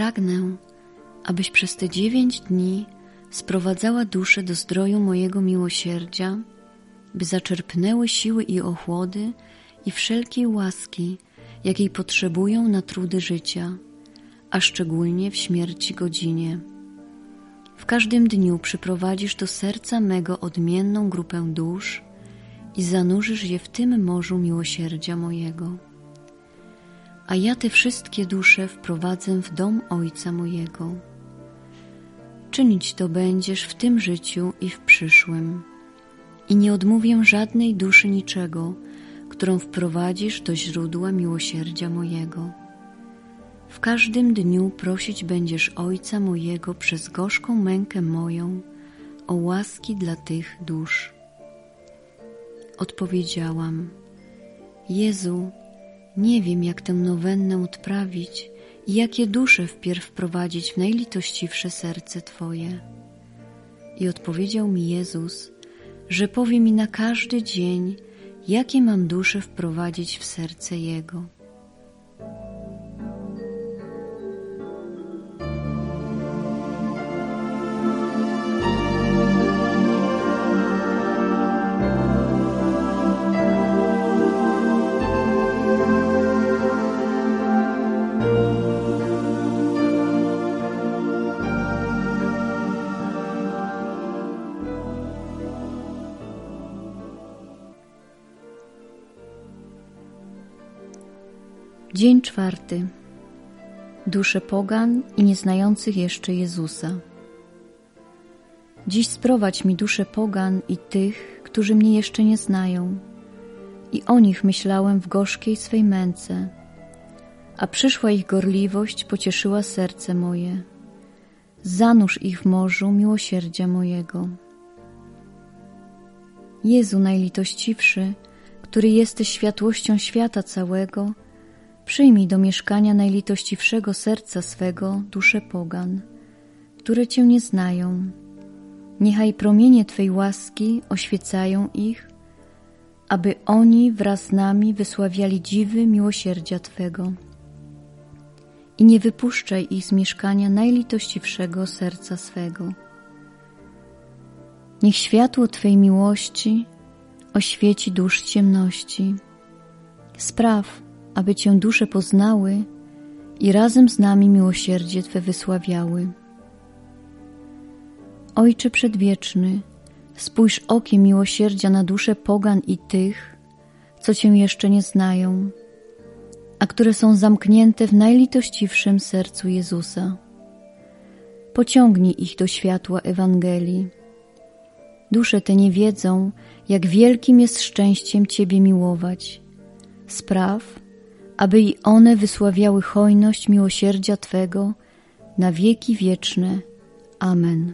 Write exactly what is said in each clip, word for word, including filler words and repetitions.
pragnę, abyś przez te dziewięć dni sprowadzała duszę do zdroju mojego miłosierdzia, by zaczerpnęły siły i ochłody i wszelkiej łaski, jakiej potrzebują na trudy życia, a szczególnie w śmierci godzinie. W każdym dniu przyprowadzisz do serca mego odmienną grupę dusz i zanurzysz je w tym morzu miłosierdzia mojego. A ja te wszystkie dusze wprowadzę w dom Ojca mojego. Czynić to będziesz w tym życiu i w przyszłym. I nie odmówię żadnej duszy niczego, którą wprowadzisz do źródła miłosierdzia mojego. W każdym dniu prosić będziesz Ojca mojego przez gorzką mękę moją o łaski dla tych dusz. Odpowiedziałam: Jezu, nie wiem, jak tę nowennę odprawić i jakie dusze wpierw wprowadzić w najlitościwsze serce Twoje. I odpowiedział mi Jezus, że powie mi na każdy dzień, jakie mam dusze wprowadzić w serce Jego. Dzień czwarty. Dusze pogan i nieznających jeszcze Jezusa. Dziś sprowadź mi dusze pogan i tych, którzy mnie jeszcze nie znają. I o nich myślałem w gorzkiej swej męce, a przyszła ich gorliwość pocieszyła serce moje. Zanurz ich w morzu miłosierdzia mojego. Jezu najlitościwszy, który jesteś światłością świata całego, przyjmij do mieszkania najlitościwszego serca swego dusze pogan, które Cię nie znają. Niechaj promienie Twej łaski oświecają ich, aby oni wraz z nami wysławiali dziwy miłosierdzia Twego. I nie wypuszczaj ich z mieszkania najlitościwszego serca swego. Niech światło Twej miłości oświeci dusz ciemności. Spraw, aby Cię dusze poznały i razem z nami miłosierdzie Twe wysławiały. Ojcze Przedwieczny, spójrz okiem miłosierdzia na dusze pogan i tych, co Cię jeszcze nie znają, a które są zamknięte w najlitościwszym sercu Jezusa. Pociągnij ich do światła Ewangelii. Dusze te nie wiedzą, jak wielkim jest szczęściem Ciebie miłować. Spraw, aby i one wysławiały hojność miłosierdzia Twego na wieki wieczne. Amen.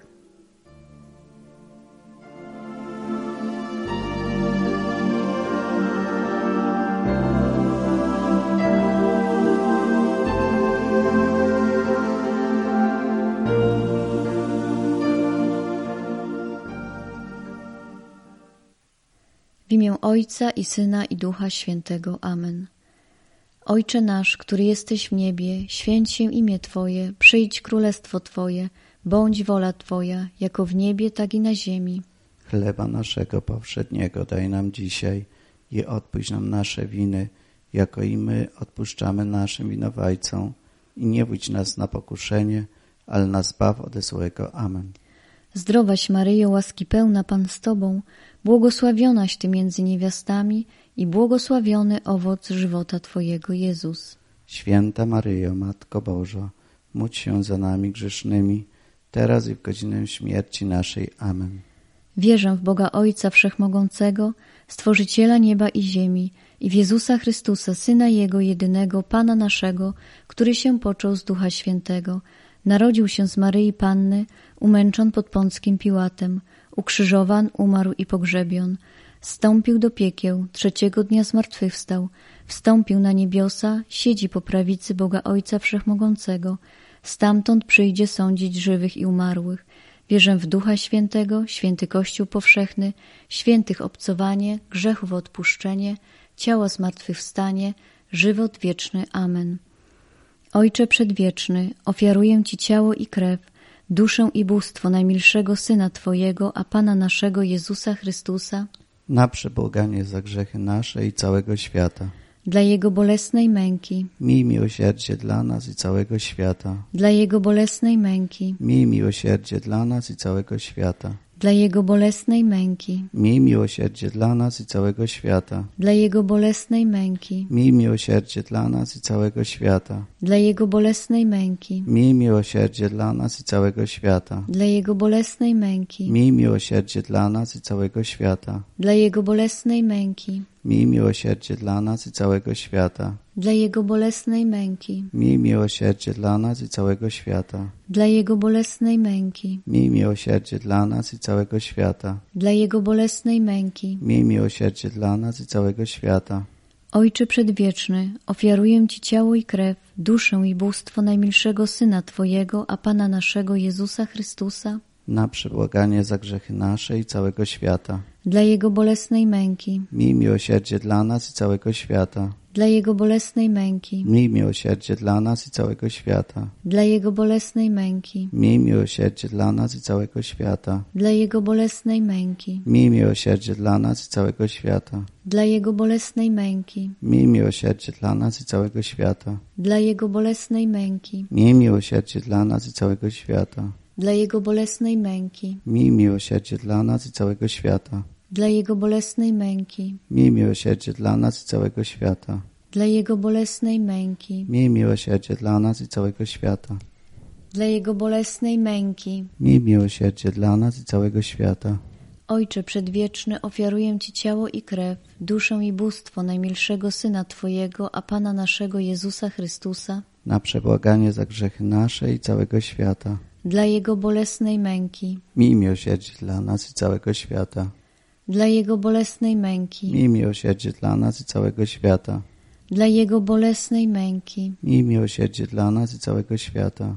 W imię Ojca i Syna i Ducha Świętego. Amen. Ojcze nasz, który jesteś w niebie, święć się imię Twoje, przyjdź królestwo Twoje, bądź wola Twoja, jako w niebie, tak i na ziemi. Chleba naszego powszedniego daj nam dzisiaj i odpuść nam nasze winy, jako i my odpuszczamy naszym winowajcom. I nie wódź nas na pokuszenie, ale nas zbaw ode złego. Amen. Zdrowaś Maryjo, łaski pełna, Pan z Tobą, błogosławionaś Ty między niewiastami i błogosławiony owoc żywota Twojego, Jezus. Święta Maryjo, Matko Boża, módl się za nami grzesznymi, teraz i w godzinę śmierci naszej. Amen. Wierzę w Boga Ojca Wszechmogącego, Stworzyciela nieba i ziemi, i w Jezusa Chrystusa, Syna Jego jedynego, Pana naszego, który się począł z Ducha Świętego, narodził się z Maryi Panny, umęczon pod Pąckim Piłatem, ukrzyżowan, umarł i pogrzebion, zstąpił do piekieł, trzeciego dnia zmartwychwstał, wstąpił na niebiosa, siedzi po prawicy Boga Ojca Wszechmogącego, stamtąd przyjdzie sądzić żywych i umarłych. Wierzę w Ducha Świętego, święty Kościół powszechny, świętych obcowanie, grzechów odpuszczenie, ciała zmartwychwstanie, żywot wieczny. Amen. Ojcze Przedwieczny, ofiaruję Ci ciało i krew, duszę i bóstwo najmilszego Syna Twojego, a Pana naszego Jezusa Chrystusa, na przebłaganie za grzechy nasze i całego świata. dla Jego bolesnej męki, Miej miłosierdzie dla nas i całego świata. dla Jego bolesnej męki, Miej miłosierdzie dla nas i całego świata. dla Jego bolesnej męki, Miej miłosierdzie dla nas i całego świata. dla Jego bolesnej męki, Miej miłosierdzie dla nas i całego świata. dla Jego bolesnej męki, Miej miłosierdzie dla nas i całego świata. dla Jego bolesnej męki, Miej miłosierdzie dla nas i całego świata. dla Jego bolesnej męki, Miej miłosierdzie dla nas i całego świata. dla Jego bolesnej męki, Miej miłosierdzie dla nas i całego świata. dla Jego bolesnej męki, Miej miłosierdzie dla nas i całego świata. dla Jego bolesnej męki. Miej miłosierdzie dla nas i całego świata. Ojcze Przedwieczny, ofiaruję Ci ciało i krew, duszę i bóstwo najmilszego Syna Twojego, a Pana naszego Jezusa Chrystusa, na przebłaganie za grzechy nasze i całego świata. dla Jego bolesnej męki, Miej miłosierdzie dla nas i całego świata. dla Jego bolesnej męki, Miej miłosierdzie dla nas i całego świata. dla Jego bolesnej męki, Miej miłosierdzie dla nas i całego świata. dla Jego bolesnej męki, Miej miłosierdzie dla nas i całego świata. dla Jego bolesnej męki, Miej miłosierdzie dla nas i całego świata. dla Jego bolesnej męki, Miej miłosierdzie dla nas i całego świata. dla Jego bolesnej męki, Miej miłosierdzie dla nas i całego świata. dla Jego bolesnej męki, Miej miłosierdzie dla nas i całego świata. dla Jego bolesnej męki, Miej miłosierdzie dla nas i całego świata. dla Jego bolesnej męki. Miej miłosierdzie dla nas i całego świata. Ojcze Przedwieczny, ofiaruję Ci ciało i krew, duszę i bóstwo najmilszego Syna Twojego, a Pana naszego Jezusa Chrystusa, na przebłaganie za grzechy nasze i całego świata. dla Jego bolesnej męki, Miej miłosierdzie dla nas i całego świata. dla Jego bolesnej męki, Miej miłosierdzie dla nas i całego świata. dla Jego bolesnej męki, Miej miłosierdzie dla nas i całego świata.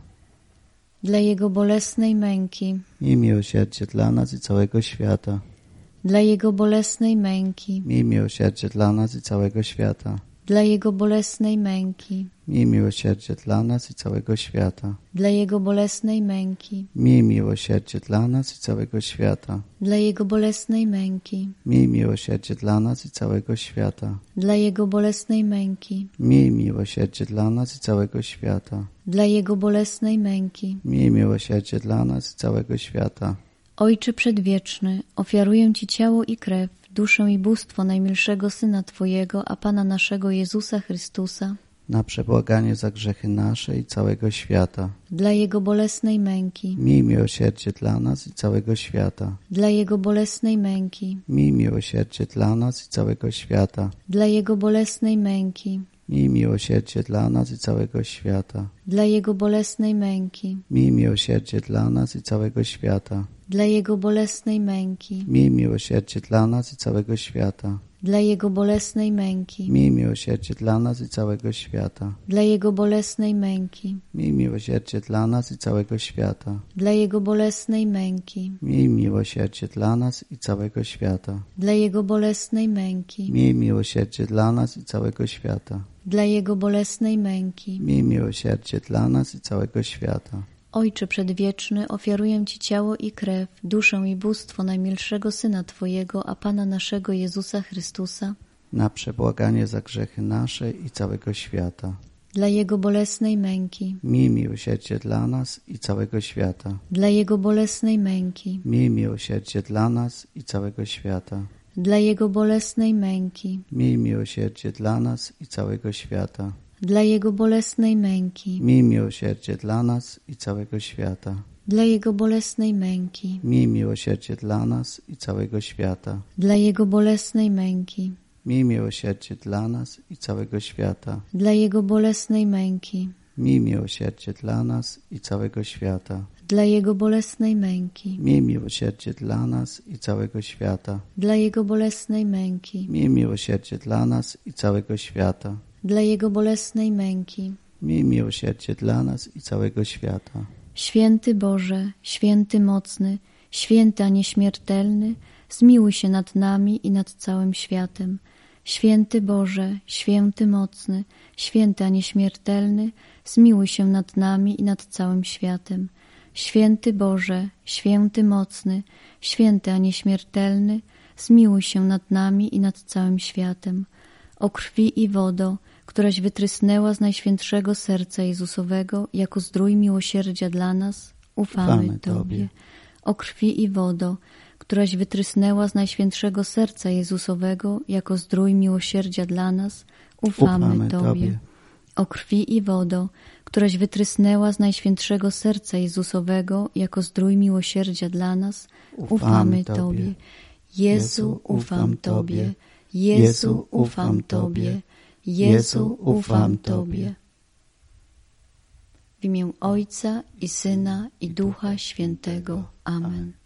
dla Jego bolesnej męki, Miej miłosierdzie dla nas i całego świata. dla Jego bolesnej męki, Miej miłosierdzie dla nas i całego świata. dla Jego bolesnej męki, Miej miłosierdzie dla nas i całego świata. dla Jego bolesnej męki, Miej miłosierdzie dla nas i całego świata. dla Jego bolesnej męki, Miej miłosierdzie dla nas i całego świata. dla Jego bolesnej męki, Miej miłosierdzie dla nas i całego świata. dla Jego bolesnej męki. Miej miłosierdzie dla nas i całego świata. Ojcze Przedwieczny, ofiaruję Ci ciało i krew, duszę i bóstwo najmilszego Syna Twojego, a Pana naszego Jezusa Chrystusa, na przebłaganie za grzechy nasze i całego świata. dla Jego bolesnej męki, Miej miłosierdzie dla nas i całego świata. dla Jego bolesnej męki, Miej miłosierdzie dla nas i całego świata. dla Jego bolesnej męki, Miej miłosierdzie dla nas i całego świata. dla Jego bolesnej męki, Miej miłosierdzie dla nas i całego świata. dla Jego bolesnej męki, Miej miłosierdzie dla nas i całego świata. dla Jego bolesnej męki, Miej miłosierdzie dla nas i całego świata. dla Jego bolesnej męki, Miej miłosierdzie dla nas i całego świata. dla Jego bolesnej męki, Miej miłosierdzie dla nas i całego świata. dla Jego bolesnej męki, Miej miłosierdzie dla nas i całego świata. dla Jego bolesnej męki. Miej miłosierdzie dla nas i całego świata. Ojcze Przedwieczny, ofiaruję Ci ciało i krew, duszę i bóstwo najmilszego Syna Twojego, a Pana naszego Jezusa Chrystusa, na przebłaganie za grzechy nasze i całego świata. dla Jego bolesnej męki, Miej miłosierdzie dla nas i całego świata. dla Jego bolesnej męki, Miej miłosierdzie dla nas i całego świata. dla Jego bolesnej męki, Miej miłosierdzie dla nas i całego świata. dla Jego bolesnej męki, Miej miłosierdzie dla nas i całego świata. dla Jego bolesnej męki, Miej miłosierdzie dla nas i całego świata. dla Jego bolesnej męki, Miej miłosierdzie dla nas i całego świata. dla Jego bolesnej męki, Miej miłosierdzie dla nas i całego świata. dla Jego bolesnej męki, Miej miłosierdzie dla nas i całego świata. dla Jego bolesnej męki, Miej miłosierdzie dla nas i całego świata. dla Jego bolesnej męki. Miej miłosierdzie dla nas i całego świata. Święty Boże, święty mocny, święty a nieśmiertelny, zmiłuj się nad nami i nad całym światem. Święty Boże, święty mocny, święty a nieśmiertelny, zmiłuj się nad nami i nad całym światem. Święty Boże, święty mocny, święty a nieśmiertelny, zmiłuj się nad nami i nad całym światem. O krwi i wodo, któraś wytrysnęła z Najświętszego Serca Jezusowego jako zdrój miłosierdzia dla nas, ufamy, Ufamy Tobie. Tobie. O krwi i wodo, któraś wytrysnęła z Najświętszego Serca Jezusowego jako zdrój miłosierdzia dla nas, ufamy, Ufamy Tobie. Tobie. O krwi i wodo, któraś wytrysnęła z Najświętszego Serca Jezusowego jako zdrój miłosierdzia dla nas, ufamy, Ufamy Tobie. Tobie. Jezu, ufam Tobie. Jezu, ufam Tobie. Jezu, ufam Tobie. W imię Ojca i Syna i Ducha Świętego. Amen.